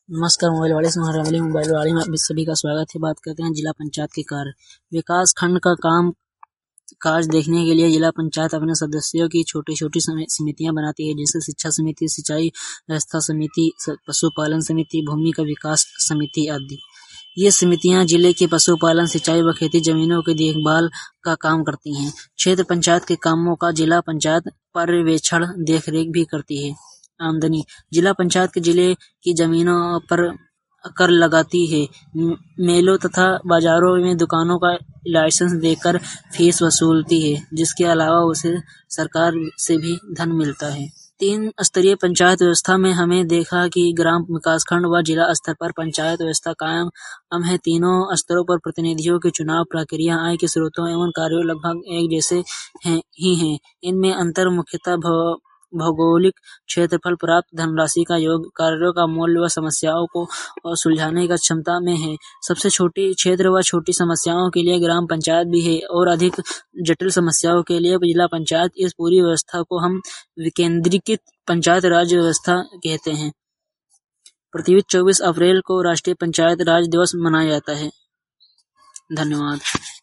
नमस्कार मोबाइल वाले से रंगली मोबाइल वाले में सभी का स्वागत है। बात करते हैं जिला पंचायत के कार्य। विकास खंड का काम काज देखने के लिए जिला पंचायत अपने सदस्यों की छोटी छोटी समितियां बनाती है, जैसे शिक्षा समिति, सिंचाई व्यवस्था समिति, पशुपालन समिति, भूमि का विकास समिति आदि। ये समितियां जिले के पशुपालन, सिंचाई व खेती जमीनों की देखभाल का काम करती हैं। क्षेत्र पंचायत के कामों का जिला पंचायत पर्यवेक्षण देखरेख भी करती है। आमदनी। जिला पंचायत के जिले की जमीनों पर कर लगाती है। मेलों तथा बाजारों में दुकानों का लाइसेंस देकर फीस वसूलती है, जिसके अलावा उसे सरकार से भी धन मिलता है। 3 स्तरीय पंचायत व्यवस्था में हमें देखा कि ग्राम, विकासखंड व जिला स्तर पर पंचायत व्यवस्था कायम है। तीनों स्तरों पर प्रतिनिधियों के चुनाव प्रक्रिया, आय के स्रोतों एवं कार्यों लगभग एक जैसे ही हैं। इनमें अंतर मुख्यतः भौगोलिक क्षेत्रफल, प्राप्त धनराशि का योग, कार्यों का मूल्य व समस्याओं को सुलझाने का क्षमता में है। सबसे छोटी क्षेत्र व छोटी समस्याओं के लिए ग्राम पंचायत भी है और अधिक जटिल समस्याओं के लिए जिला पंचायत। इस पूरी व्यवस्था को हम विकेंद्रीकृत पंचायत राज व्यवस्था कहते हैं। प्रति 24 अप्रैल को राष्ट्रीय पंचायत राज दिवस मनाया जाता है। धन्यवाद।